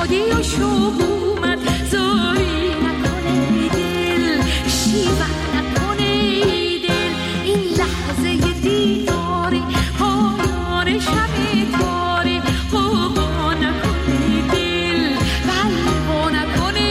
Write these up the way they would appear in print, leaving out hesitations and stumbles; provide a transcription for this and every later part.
شادی و شوق اومد زاری نکنه دل شیون نکنه دل این لحظه دیداری پایان شب تاری قوقا نکنه دل بلوا نکنه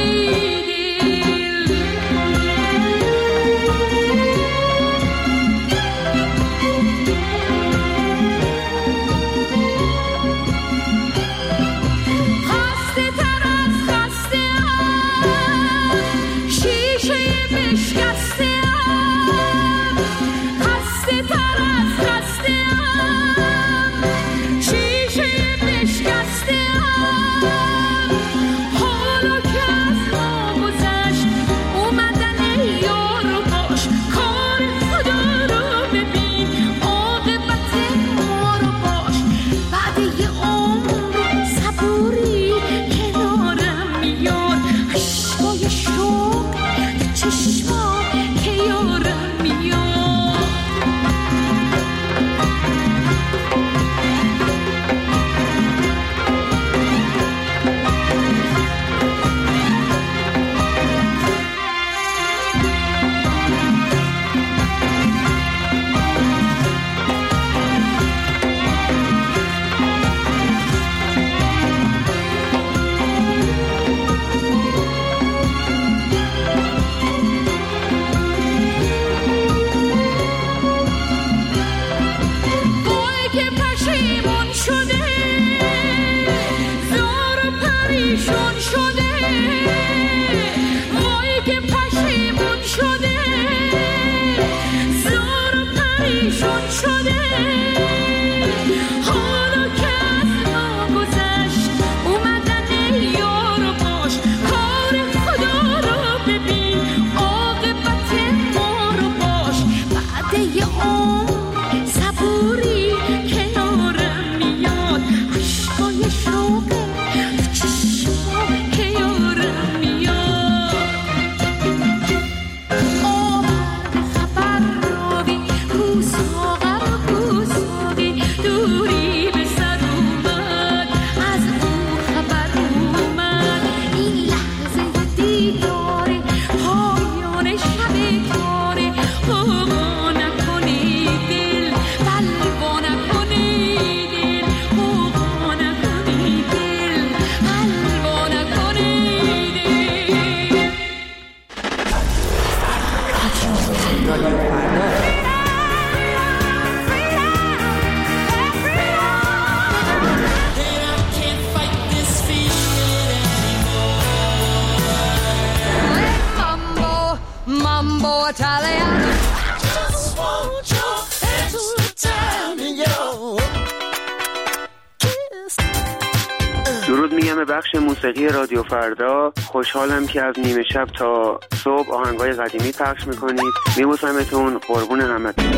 درود میگم به بخش موسیقی رادیو فردا. خوشحالم که از نیمه شب تا صبح آهنگای قدیمی پخش میکنید. میبوسمتون، قربون همتون.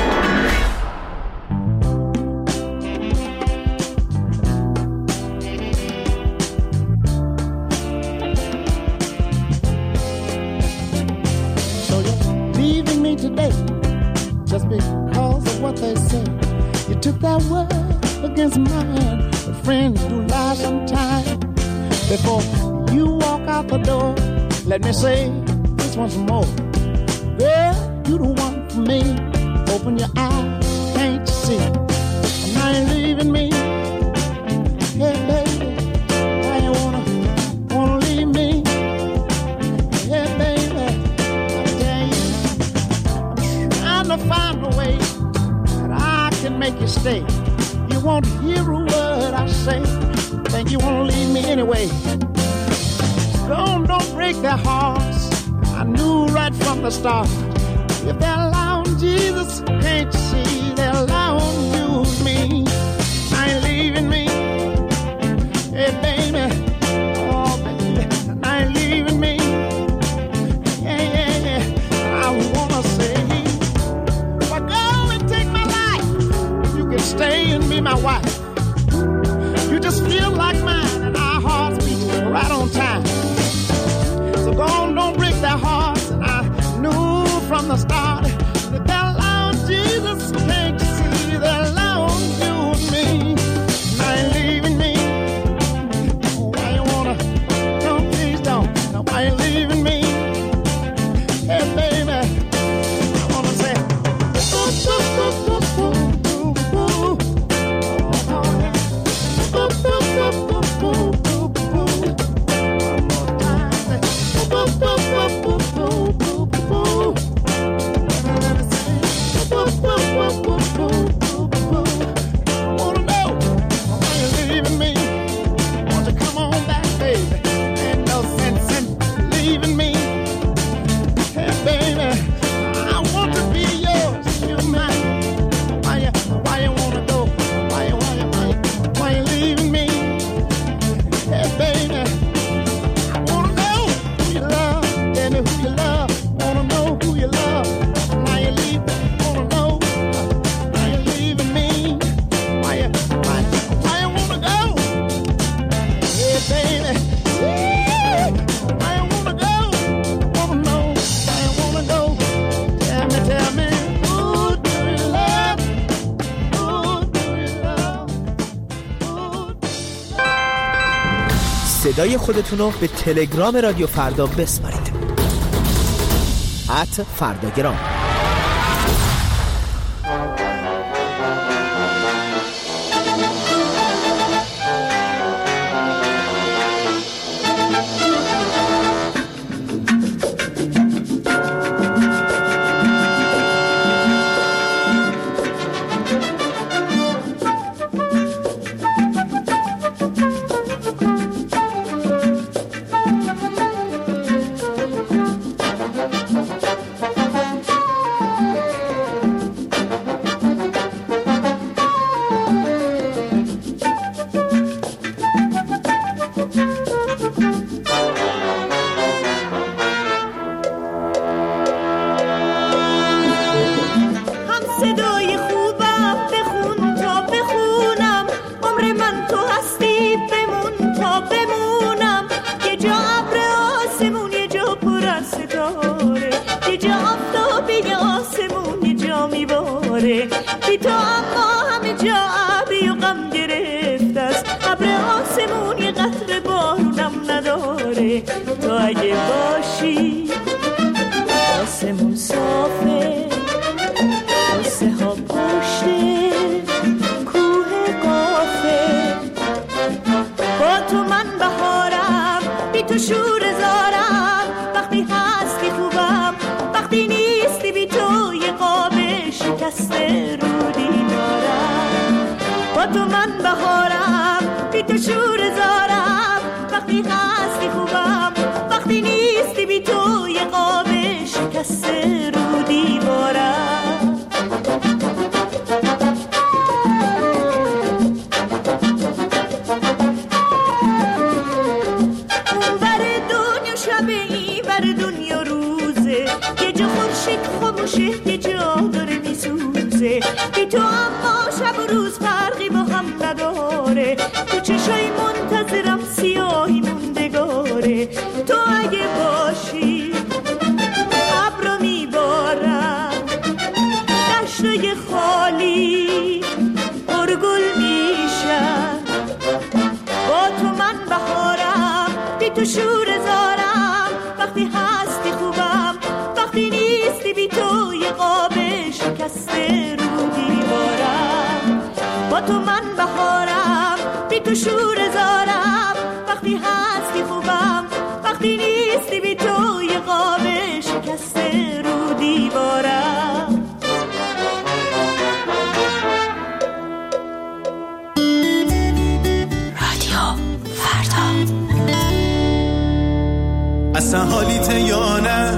Just because of what they say, you took that word against mine. But friends do lie sometimes. Before you walk out the door, let me say this once more. Girl, you the one for me. Open your eyes, can't you see? Now you're leaving me. Hey baby, why you wanna leave me? Hey baby, I tell you, I'm trying to find a way that I can make you stay. You won't hear a word I say. Think you wanna leave me anyway. Don't break their hearts. I knew right from the start. If they're allowing Jesus, can't you see they're allowing you and me? I ain't leaving me. Hey baby, oh baby, I ain't leaving me. Yeah, yeah, yeah. I wanna say, well, go and take my life. You can stay and be my wife. You just feel like mine and our hearts beat right on time. So go on, don't break their hearts. And I knew from the start that they're allowing Jesus, can't you see they're allowing you and me. I ain't leaving me. Oh, why you wanna صدای خودتونو به تلگرام رادیو فردا بسپارید. @فرداگرام. اصلا حالیته یا نه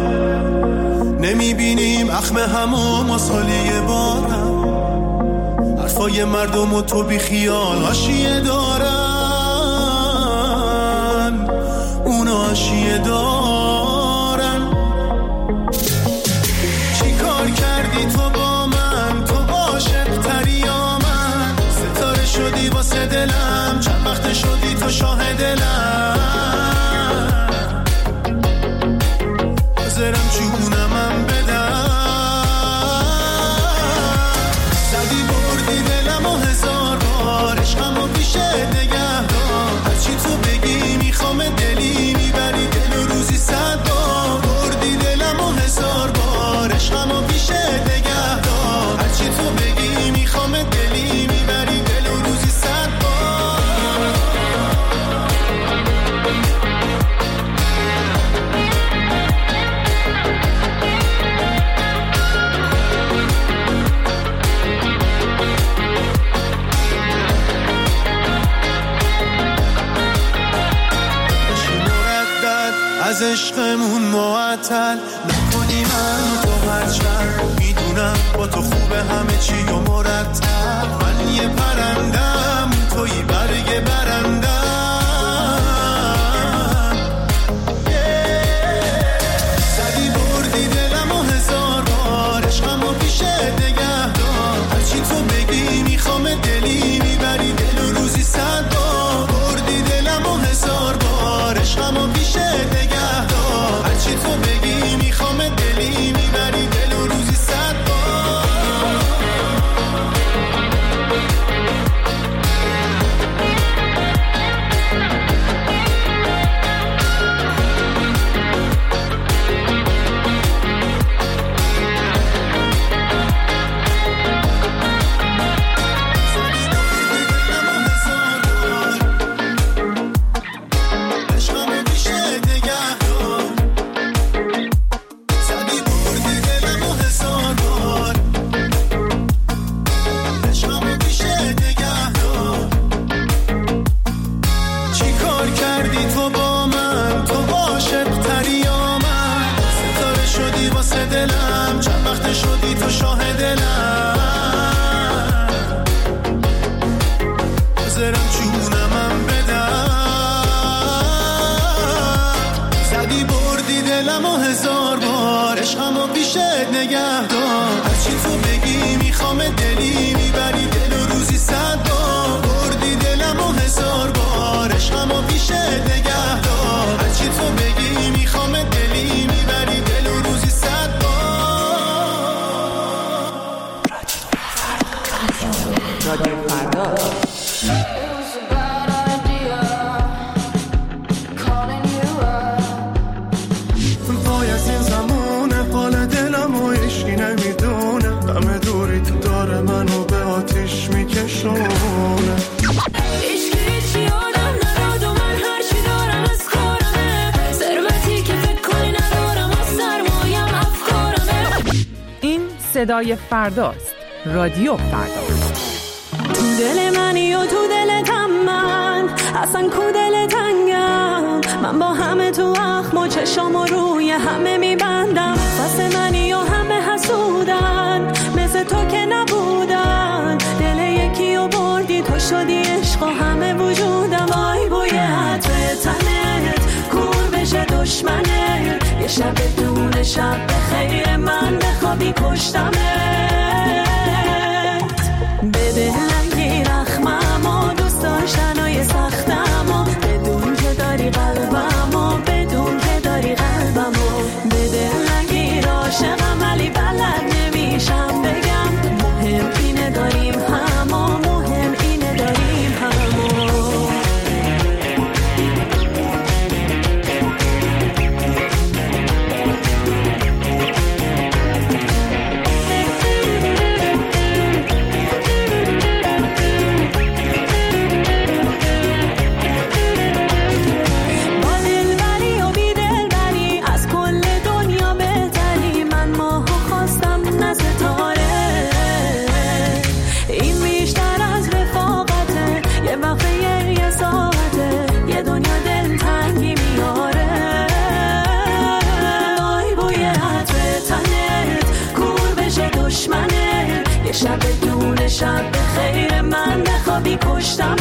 نمیبینیم اخم همو مسالیه بارم حرفای مردم و تو بی خیال حاشیه دارن اونا حاشیه دارن چی کار کردی تو با من تو عاشق تری یا من ستاره شدی واسه دلم چند وقت شدی تو شاه دلم حاضرم جونمم بدم زدی بردی دلم و هزار بار عشقم و پیشه نگه دار هرچی تو بگی میخوام دلی میبری دل و روزی 100 بار بردی دلم و هزار بار عشقم و پیشه نگه دار هرچی تو بگی میخوام دلی میبری دل و روزی 100 بار از عشقمون معطل نکنی من تو هرچند میدونم با تو خوبه همه چی و مرتب من یه پرندم توی برگ برندم زدی بردی دلم و هزار بار عشقم و پیشه نگه دار هرچی تو بگی میخوام دلی میبری دل و روزی 100 بار بردی دلم و هزار بار عشقم و پیشه نگه دار هرچی تو بگی میخوام دلی میبری دل و روزی 100 بار چیکار کردی تو با من، تو عاشق تری یا من، ستاره شدی واسه دلم، چند وقت شدی تو شاه دلم، بذارم جونمم بدم، زدی بردی دلمو 1000 بار، عشقمو پیشت نگه دار، هرچی تو بگی میخوام دلی میبری دل و روزی 100 بار، بردی دلمو 1000 بار، عشقمو پیشت نگه دار، هرچی تو بگی میخوام دلی میبری دل و روزی 100 بار. رادیو فردا. پای از این زمونه حال دلمو عشقی نمیدونه، همه دوری تو داره منو به آتیش میکشونه، هیچ یادم نداد و من هرچی دارم از کارمه، ثروتی که فکر کنی ندارم و سرمایم افکارمه. این صدای فرداست. رادیو فردا. تو دل منی و تو دلتم من، اصلا کو دل تنگم، من با همه تو اخم و چشام و روی همه میبندم، واسه منی و همه حسودن، مثل تو که نبودن، دل یکی و بردی تو شدی عشق و همه وجودم، آی بوی عطر تنت کور بشه دشمنت، یه شب دون شب به خیر من بخوابی کشتمت، بده لنگی رخمم و دوست داشتنای سختم و بدون که داری قلبم و بدون که داری قلبم و بده لنگی عاشقم ولی بلد نمیشم بگم، مهم اینه داریم هم و مهم اینه داریم هم. شب دون شب به خیر من بخوابی کشتمت،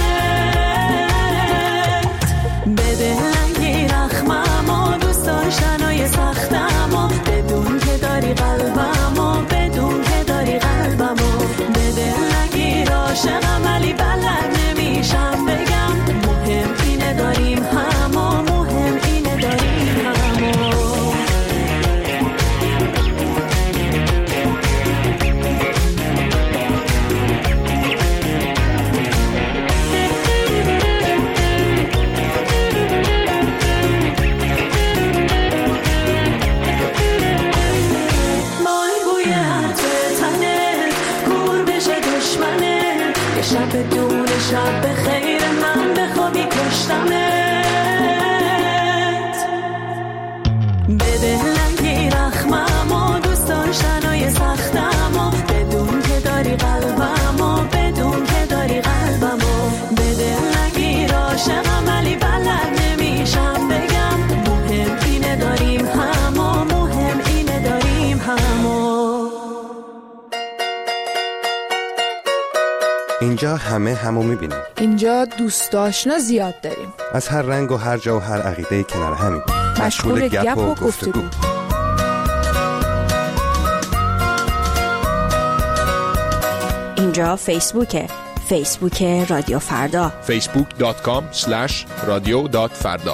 بده لنگی رخمم و دوست داشتنای سختم و بدون که داری قلبم و بدون که داری قلبم و بده لنگی عاشقم ولی بلد نمیشم بگم، مهم اینه داریم هم و مهم اینه داریم هم. شب دون شب به خیر من بخوابی کشتمت، بده لنگی رخمم و دوست داشتنای سختم و بدون که داری قلبم و بدون که داری قلبم و بده لنگی عاشقم ولی بلد نمیشم بگم، مهم اینه داریم هم و مهم اینه داریم هم. اینجا همه همو میبینیم. اینجا دوست آشنا زیاد داریم. از هر رنگ و هر جا و هر عقیده کنار همیم. مشغول گپ و گفتگو. اینجا فیسبوکه. فیسبوک رادیو فردا. facebook.com/radio.farda.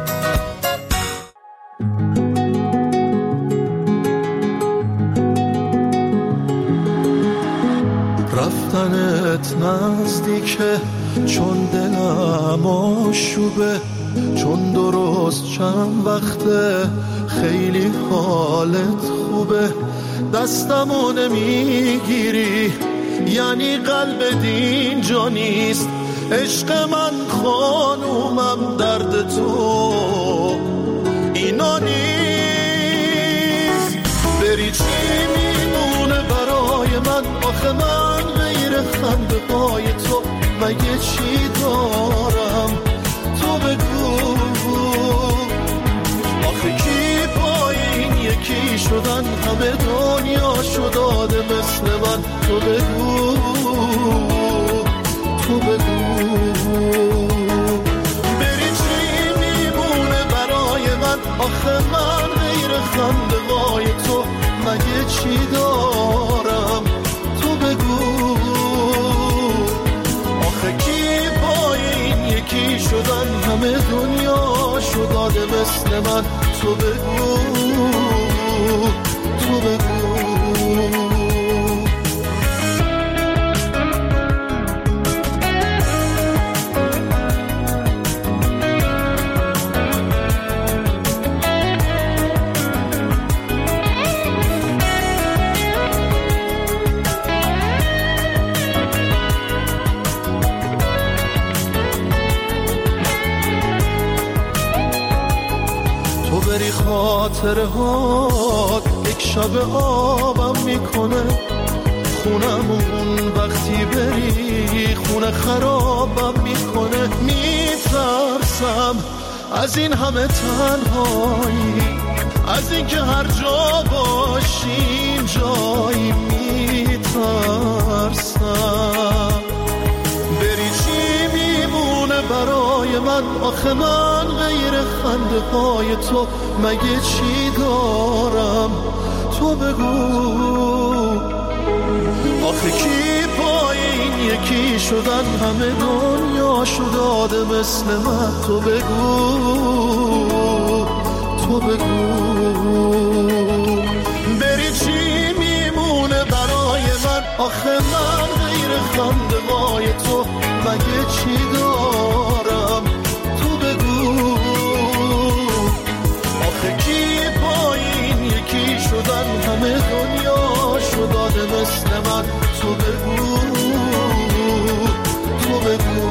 رفتنت نزدیکه چون دلم آشوبه، چون درست چند وقته خیلی حالت خوبه، دستمو نمیگیری یعنی قلب دین جا نیست، عشق من خانومم درد تو اینا نیست، بری چی میمونه برای من، آخه من غیر خنده های تو مگه چی دارم، تو بگو شدن همه دنیا شداده مثل من. تو بگو تو بگو بری چی میمونه برای من؟ آخه من غیر خنده‌های تو مگه چی دارم؟ تو بگو آخه کی پای این یکی شدن همه دنیا شداده مثل من. تو بگو تو بگو بری خاطره ها یک شب آبم میکنه خونمون. وقتی بری خونه خرابم میکنه. میترسم از این همه تنهایی، از این که هر جا باشیم جایی. میترسم بری چی میمونه برای من؟ آخه من غیر خنده های تو مگه چی دارم؟ تو بگو آخه کی پای این یکی شدن همه دنیا شداده مثل من. تو بگو تو بگو بری چی میمونه برای من؟ آخه من غیر خنده های تو مگه چی دارم؟ تو بگو آخه کی پای این یکی شدن همه دنیا شداده مثل من. تو بگو تو بگو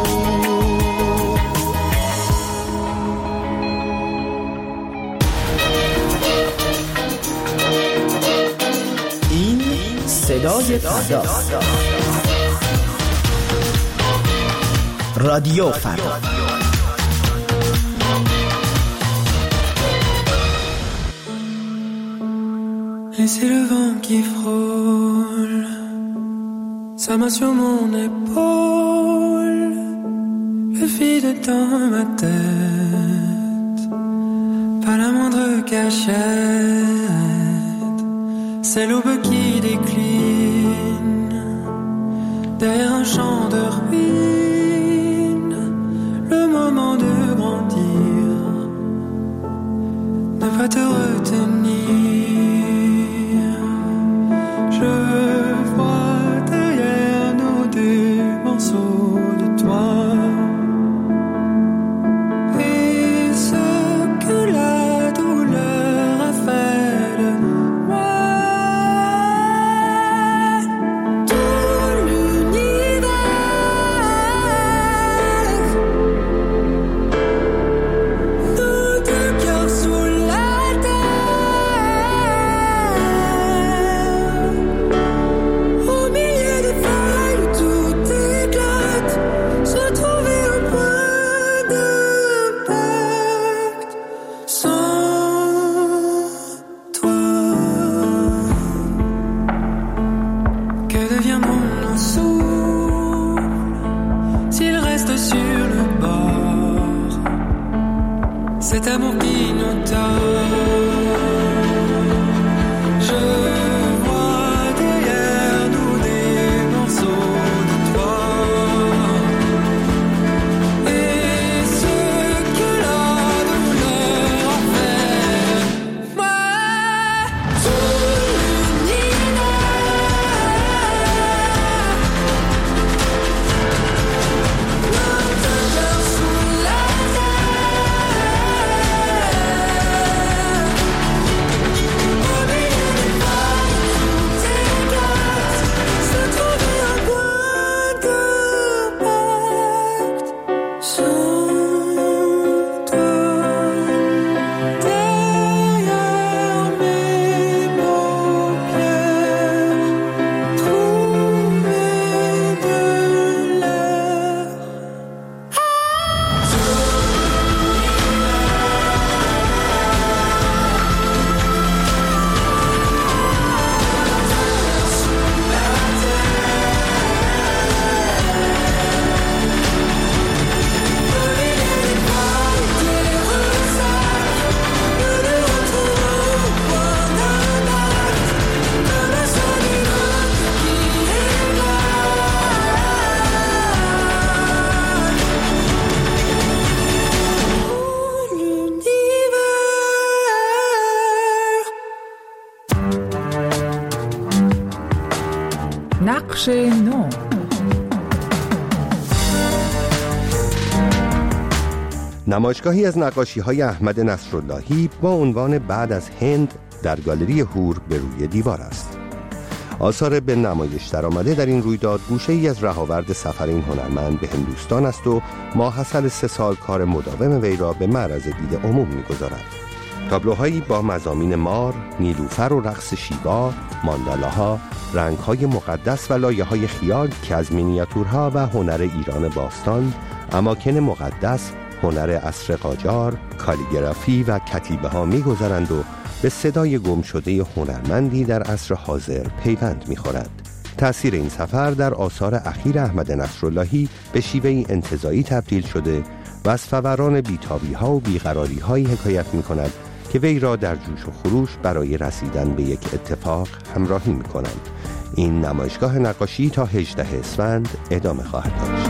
این صدای فردا، رادیو فردا. Et c'est le vent qui frôle sa main sur mon épaule, le vide dans ma tête, pas la moindre cachette. C'est l'aube qui décline derrière un champ de ruines, le moment de grandir, ne pas te retenir. Je vois derrière nous des morceaux de toi, et ce que la douleur a fait de moi. Tout l'univers, nos deux cœurs sous la cet amour qui nous donne. Je vois derrière nous des morceaux de toi, et ce que la douleur a fait. Moi, tout l'univers, notre cœur sous la terre. بخش 9. نمایشگاهی از نقاشی‌های احمد نصراللهی با عنوان بعد از هند در گالری هور به روی دیوار است. آثار به نمایش درآمده در این رویداد گوشه‌ای از رهاورد سفر این هنرمند به هندوستان است و ماحصل 3 سال کار مداوم وی را به معرض دید عموم می‌گذارد. تابلوهایی با مضامین مار، نیلوفر و رقص شیوا، ماندالاها، رنگ‌های مقدس و لایه‌های خیال که از مینیاتورها و هنر ایران باستان، اماکن مقدس، هنر عصر قاجار، کالیگرافی و کتیبه ها می‌گذرند و به صدای گم شده هنرمندی در عصر حاضر پیوند می‌خورد. تأثیر این سفر در آثار اخیر احمد نصراللهی به شیوهی انتزاعی تبدیل شده و از فوران بی‌تابی‌ها و بیقراری‌هایی حکایت می‌کند که وی را در جوش و خروش برای رسیدن به یک اتفاق همراهی می‌کنند. این نمایشگاه نقاشی تا 18 اسفند ادامه خواهد داشت.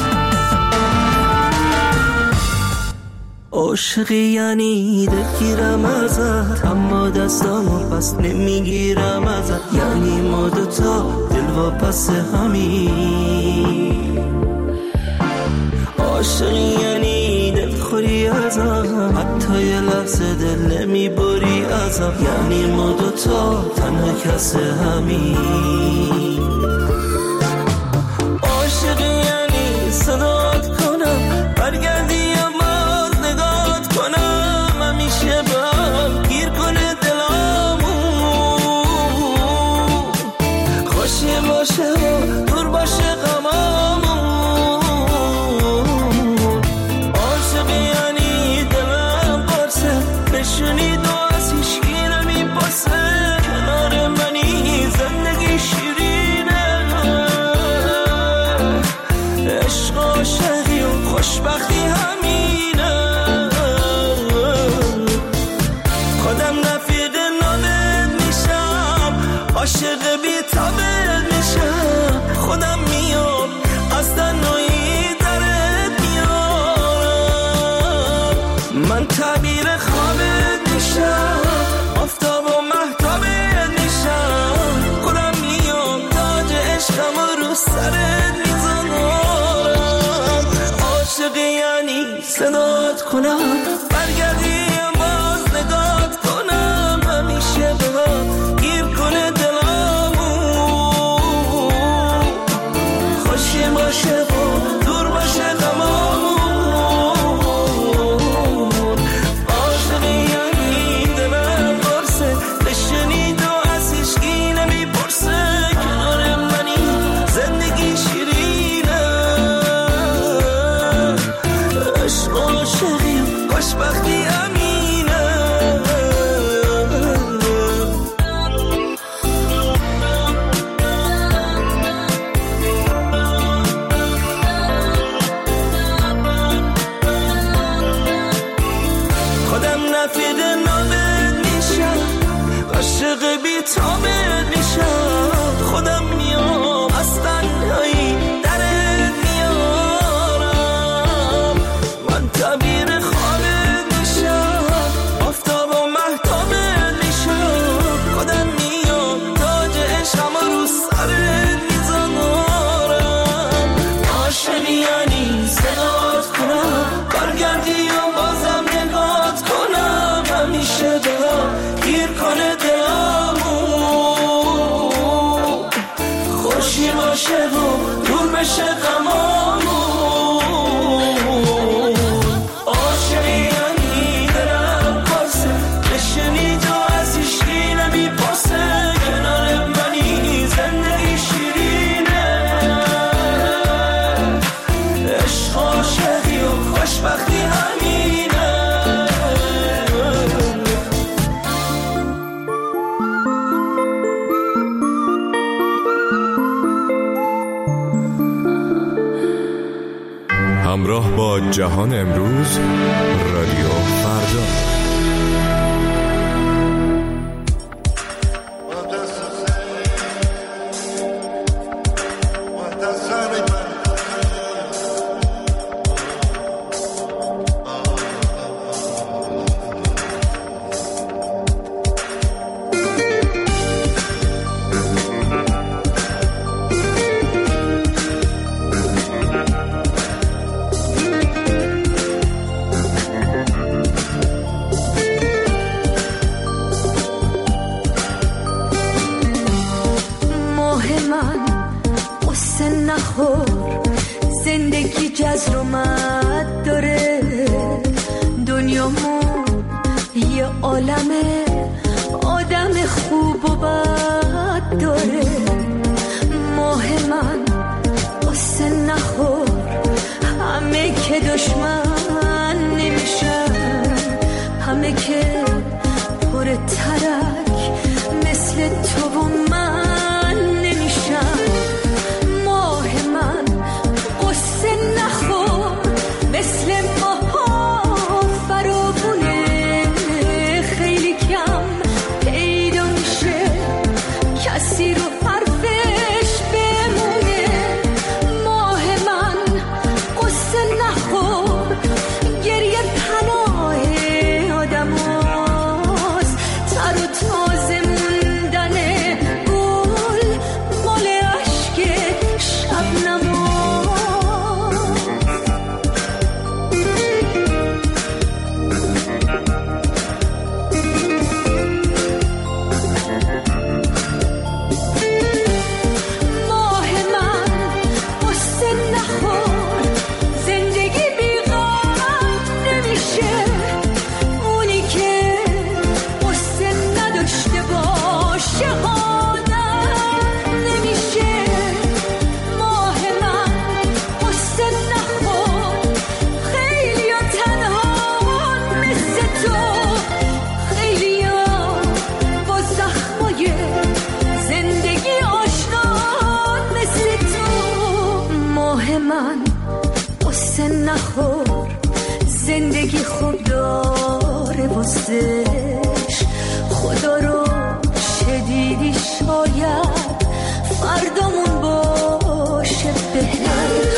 عاشقی یعنی دلگیرم ازت، اما دستامو پس نمیگیرم ازت، یعنی ما دوتا دل واپس همین. عاشقی یعنی دلخوری ازم، حتی یه لحظه دل نمیبری ازم، یعنی ما دوتا تنها کس همین. عاشقی یعنی صدات کنم برگردی گیر کنه دلامو، خوشی باشه و دور باشه غمامون. عاشق یعنی دلم قرصه بشونی دو از هیچکی نمیپاسه، کنار منی زندگی شیرینه، عشق عاشقی و خوشبختی همینه. عاشق بی تابت میشم، خودم میام از تنهایی درت میارم. من تعبیر خوابت میشم، آفتاب و مهتابت میشم، خودم میام تاج عشقم رو سرت میذارم. عاشق یعنی صدات کنم برگردی باز نگات کنم، همیشه بهم گیر کنه باشه و دور باشه غمامون. عاشق یعنی دلم قرصه بشنید و از هیچکی نمیپرسه، کنار منی زندگی شیرینه، عشق عاشقی و خوشبختی امینه. عاشق بی تابت میشم، خودم میام از تنهایی درت میارم. من تعبیر خوابت میشم، آفتاب و مهتابت میشم، خودم میام تاج عشقم رو سرت میذارم. عاشق یعنی صدات کنم برگردی و بازم نگات کنم، همیشه دلم گیر کنه باشه و دور بشه غمامون. عاشق یعنی دلم قرصه بشنید و از هیچکی نمیپرسه، کنار منی زندگی شیرینه، عشق عاشقی و خوشبختی همینه. همراه با جهان امروز، رادیو فردا. جلومون یه عالمه آدم خوب و بد داره. ماه من قصه نخور، همه که دشمن نمیشن، همه که پر ترک مثل تو و من نمیشن. ماه من قصه نخور، مثل ماها فراوونه، خیلی کم پیدا میشه کسی رو حرفش بمونه. ماه من قصه نخور، گریه پناه آدم هاست، تر و تازه موندن گل مال عشق شبنم. نخور، زندگی خوب داره واسش، خدا رو شدیدی شاید فردامون باشه بهتر.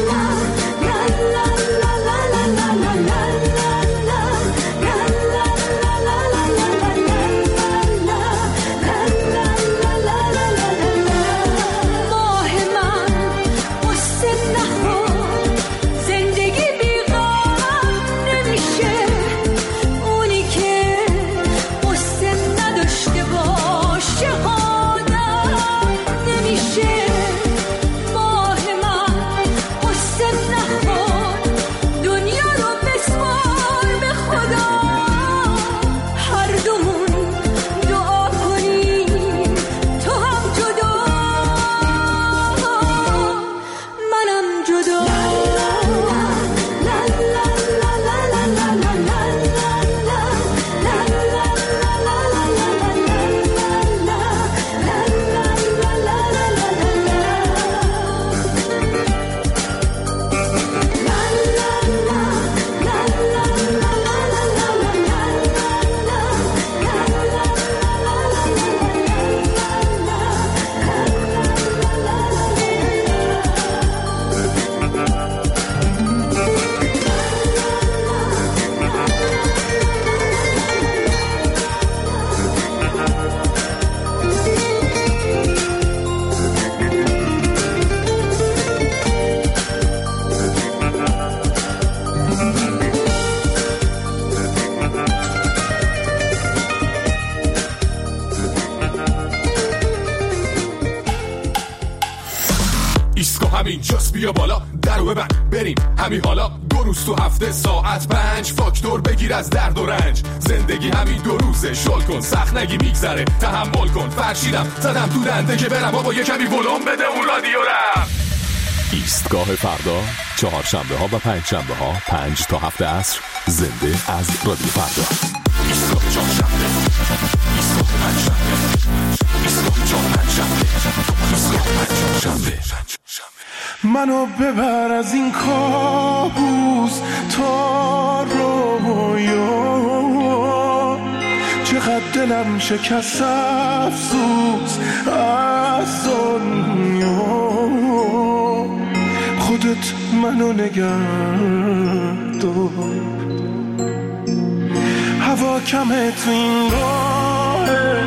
اینجاست بیا بالا درو ببند بریم همین حالا، 2 روز تو هفته ساعت 5 فاکتور بگیر از درد و رنج. زندگی همین 2 روزه، شل کن سخت نگی میگذره، تحمل کن فرشیدم زدم تو دنده که برم بابا یه کمی ولوم بده اون رادیو رم. ایستگاه فردا، 4 شنبه ها و 5 شنبه ها 5 تا 7 عصر، زنده از رادیو فردا. ایستگاه 4 شنبه، ایستگاه 5 شنبه، ایستگاه 4 5 شنبه، ایستگاه 5 شنبه. منو ببر از این کابوس تا رویا، چقدر دلم شکست افسوس از دنیا. خودت منو نگه دار، هوا کمه تو این راه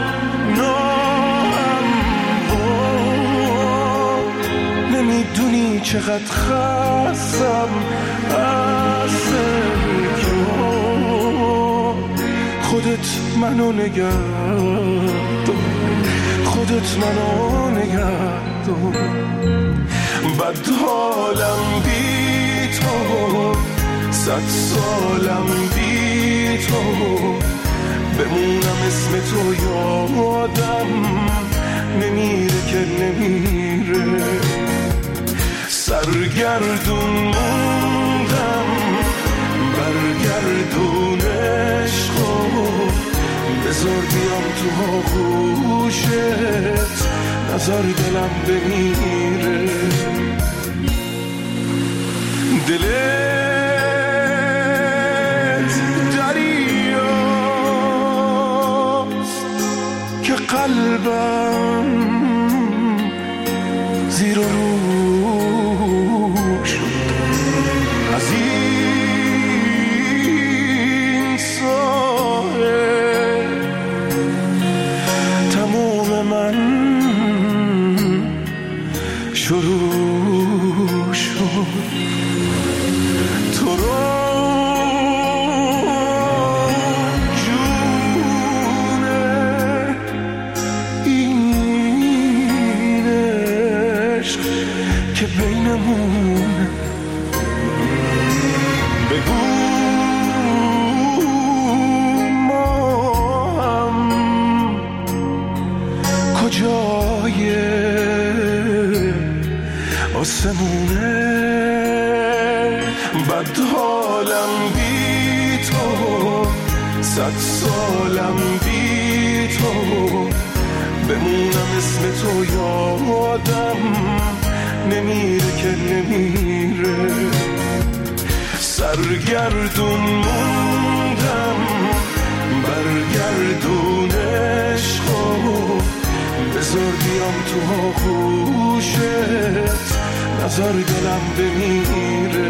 نمیدونی چقدر خستم از سرکیا. خودت منو نگه دار، خودت منو نگه دار. بد حالم بی تو، 100 سالم بی بمونم اسم تو یادم نمیره که نمیره. سرگردون موندم برگردون عشقو، بذار بیام تو آغوشت نظر دلم بمیره. دلت دریاست که قلبم زیر و رو شد. از این ساحل تموم من شروع شد. تو رو جونه این عشق که بینمون، بگو ما هم کجای آسمونه. بد حالم بی تو، 100 سالم بی تو، بمونم اسم تو یادم نمیره که نمیره. سرگردون موندم برگردون عشقو، بذار بیام تو آغوشت نظر دلم بمیره.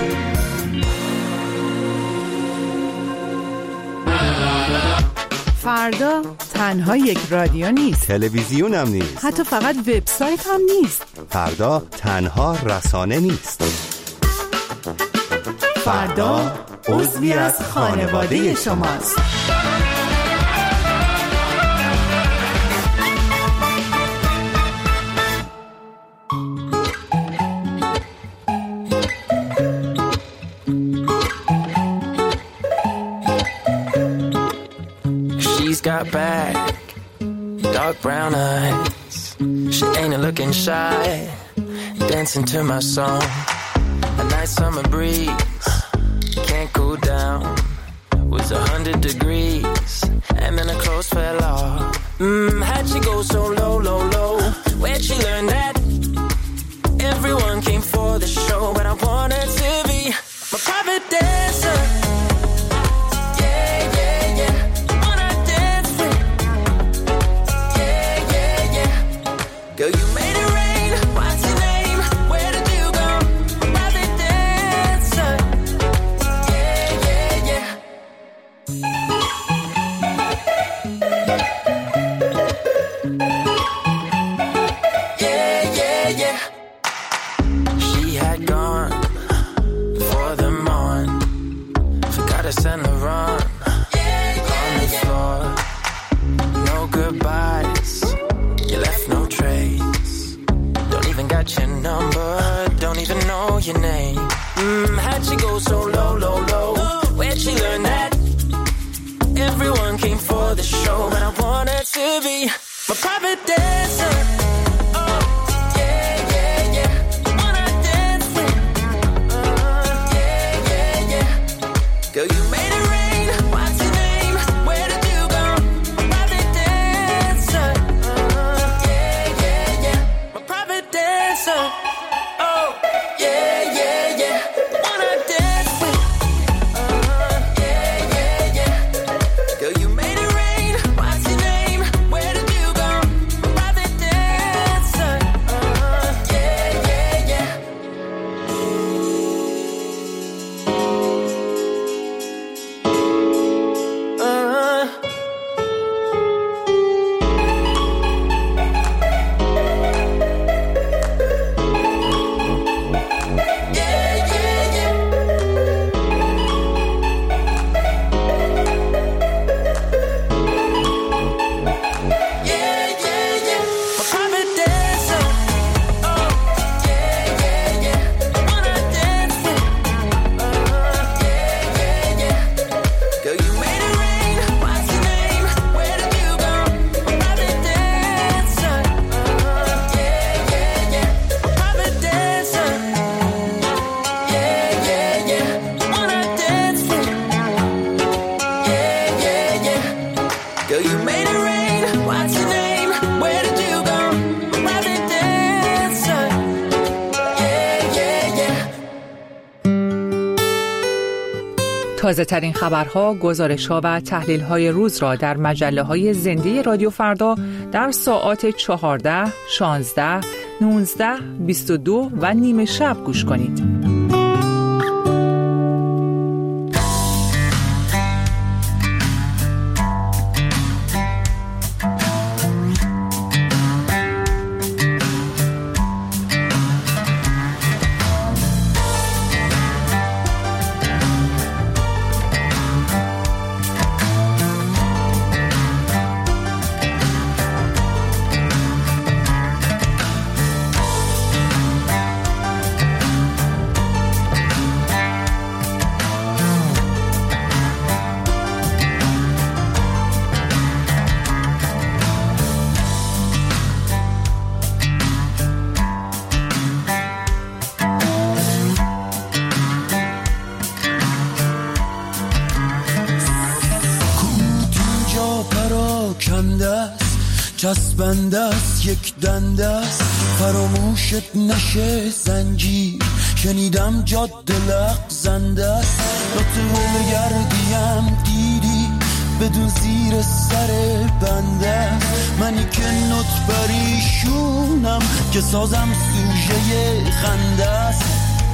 فردا تنها یک رادیو نیست، تلویزیون هم نیست، حتی فقط وبسایت هم نیست. فردا تنها رسانه نیست. فردا عضوی از خانواده شماست. Got back, dark brown eyes. She ain't looking shy, dancing to my song. A nice summer breeze, can't cool down. Was 100 degrees, and then her clothes fell off. How'd she go so low, low, low? Where'd she learn that? Everyone came for the show, but I wanted to be my private dancer. Girl, you made it rain. What's your name? Where did you go? Private dancer. Yeah, yeah, yeah. Yeah, yeah, yeah. She had gone for the morn. Forgot to send her on. On the floor. No goodbyes. You left no trace. Don't even got your number. Don't even know your name. How'd she go so low, low, low? Where'd she learn that? Everyone came for the show, but I wanted to be my private dancer. Oh, yeah, yeah, yeah. Wanna dance with? Yeah, yeah, yeah. Girl, you made it rain. What's your name? Where did you go? Private dancer. Oh, yeah, yeah, yeah. Wanna dance with? Yeah, yeah, yeah. Girl, you made it rain. What's your name? Where did you go? Private dancer. Girl, you made it rain. What's your name? Where did you go? Private dancer. Yeah, yeah, yeah. تازه ترین خبرها، گزارش‌ها و تحلیل‌های روز را در مجله‌های زنده رادیو فردا در ساعات 14، 16، 19، 22 و نیمه شب گوش کنید. چسبنده است یک دنده است فراموشت نشه زنجیر شنیدم جاده لغزنده است لطفه گردیم دیدی بدون زیر سر بنده منی که نوت بریشونم که سازم سوژه خنده است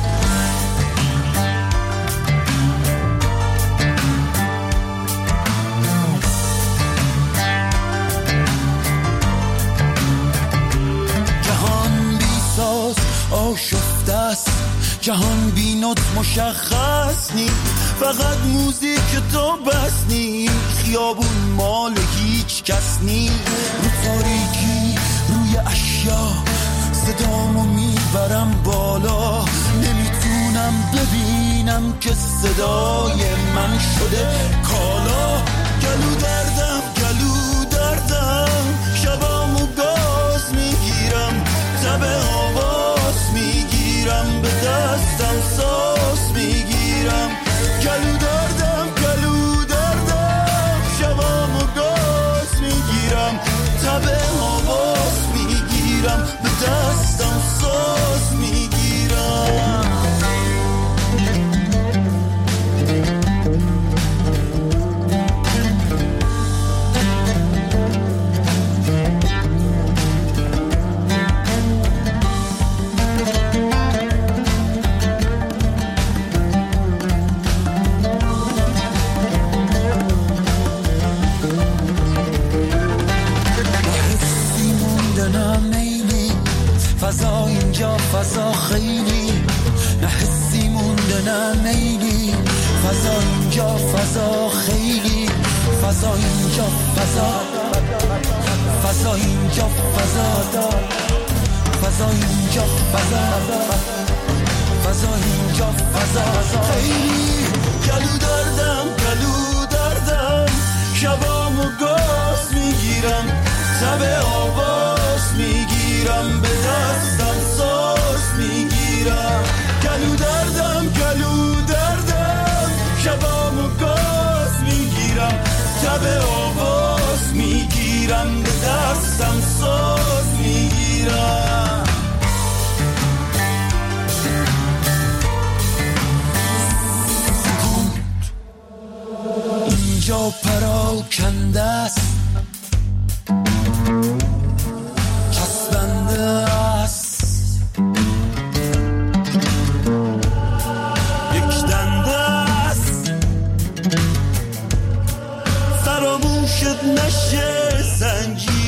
آشفته است جهان بی نوت مشخص نی فقط موزیک تو بس نی خیابون مال هیچ کس نی رو تاریکی روی اشیا صدامو میبرم بالا نمیتونم ببینم که صدای من شده کالا گلو دردم شبامو گاز میگیرم تب آواز میگیرم به دستم ساز میگیرم گلو دردم شبامو گاز میگیرم تب آواز میگیرم به دستم ساز میگیرم فضا اینجا فضا خیلی نه حسی مونده نه میلی فضا اینجا فضا خیلی فضا اینجا فضا اینجا فضا اینجا فضا اینجا فضا خیلی گلو دردم شبامو گاز میگیرم تب آواز میگیرم به دستم ساز میگیرم گلو دردم شبامو گاز میگیرم تب آواز میگیرم به دستم ساز میگیرم اینجا پراکنده است چسبنده است یک دنده است فراموشت نشه زنجیر